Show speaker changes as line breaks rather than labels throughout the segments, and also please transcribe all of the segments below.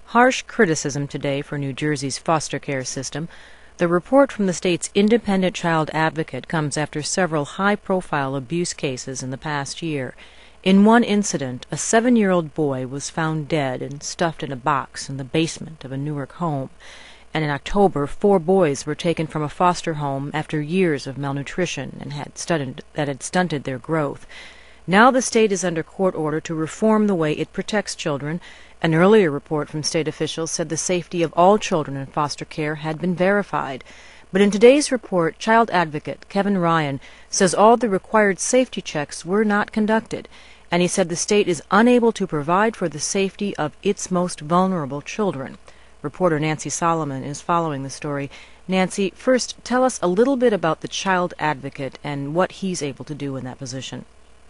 Harsh criticism today for New Jersey's foster care system. The report from the state's independent child advocate comes after several high-profile abuse cases in the past year. In one incident, a 7-year-old boy was found dead and stuffed in a box in the basement of a Newark home. And in October, 4 boys were taken from a foster home after years of malnutrition and had stunted their growth. Now the state is under court order to reform the way it protects children. An earlier report from state officials said the safety of all children in foster care had been verified. But in today's report, child advocate Kevin Ryan says all the required safety checks were not conducted, and he said the state is unable to provide for the safety of its most vulnerable children. Reporter Nancy Solomon is following the story. Nancy, first tell us a little bit about the child advocate and what he's able to do in that position.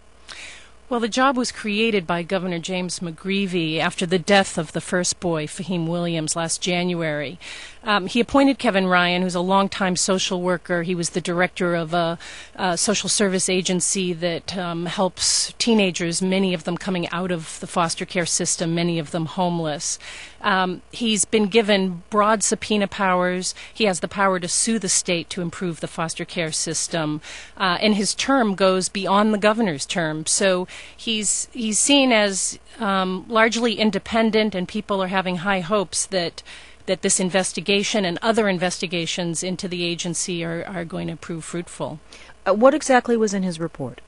Well, the job was created by Governor James McGreevey after the death of the first boy, Fahim Williams, last January. He appointed Kevin Ryan, who's a longtime social worker. He was the director of a social service agency that helps teenagers, many of them coming out of the foster care system, many of them homeless. He's been given broad subpoena powers. He has the power to sue the state to improve the foster care system. And his term goes beyond the governor's term. So he's seen as largely independent, and people are having high hopes that this investigation and other investigations into the agency are going to prove fruitful.
What exactly was in his report?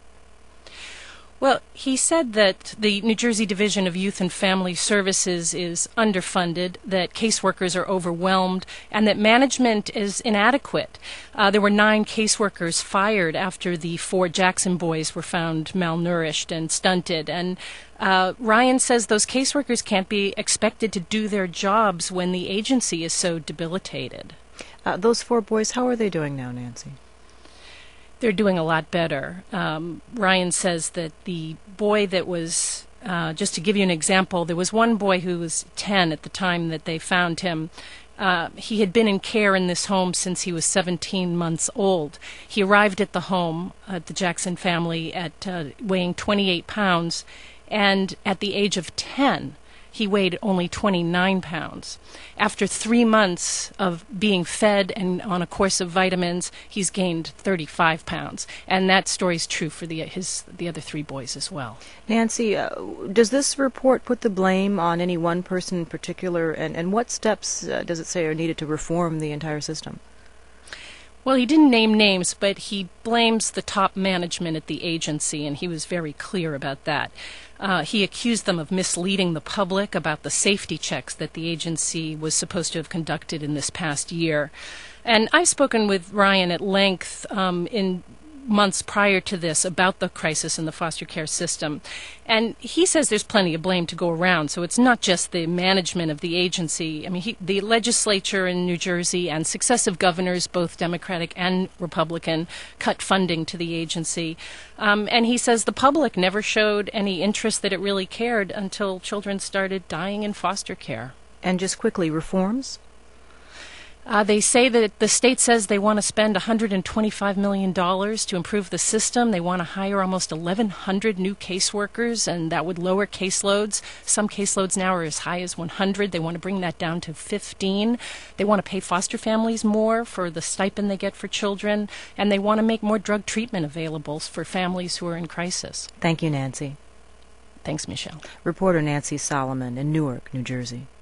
Well, he said that the New Jersey Division of Youth and Family Services is underfunded, that caseworkers are overwhelmed, and that management is inadequate. There were 9 caseworkers fired after the 4 Jackson boys were found malnourished and stunted. And Ryan says those caseworkers can't be expected to do their jobs when the agency is so debilitated.
Those 4 boys, how are they doing now, Nancy?
They're doing a lot better. Ryan says that the boy that was, just to give you an example, there was one boy who was 10 at the time that they found him. He had been in care in this home since he was 17 months old. He arrived at the home, at the Jackson family, at weighing 28 pounds, and at the age of 10, he weighed only 29 pounds. After 3 months of being fed and on a course of vitamins, he's gained 35 pounds. And that story's true for the other 3 boys as well.
Nancy, does this report put the blame on any one person in particular, and what steps does it say are needed to reform the entire system?
Well, he didn't name names, but he blames the top management at the agency, and he was very clear about that. He accused them of misleading the public about the safety checks that the agency was supposed to have conducted in this past year. And I've spoken with Ryan at length in months prior to this about the crisis in the foster care system. And he says there's plenty of blame to go around, so it's not just the management of the agency. I mean, the legislature in New Jersey and successive governors, both Democratic and Republican, cut funding to the agency. And he says the public never showed any interest that it really cared until children started dying in foster care.
And just quickly, reforms?
They say that the state says they want to spend $125 million to improve the system. They want to hire almost 1,100 new caseworkers, and that would lower caseloads. Some caseloads now are as high as 100. They want to bring that down to 15. They want to pay foster families more for the stipend they get for children, and they want to make more drug treatment available for families who are in crisis.
Thank you, Nancy.
Thanks, Michelle.
Reporter Nancy Solomon in Newark, New Jersey.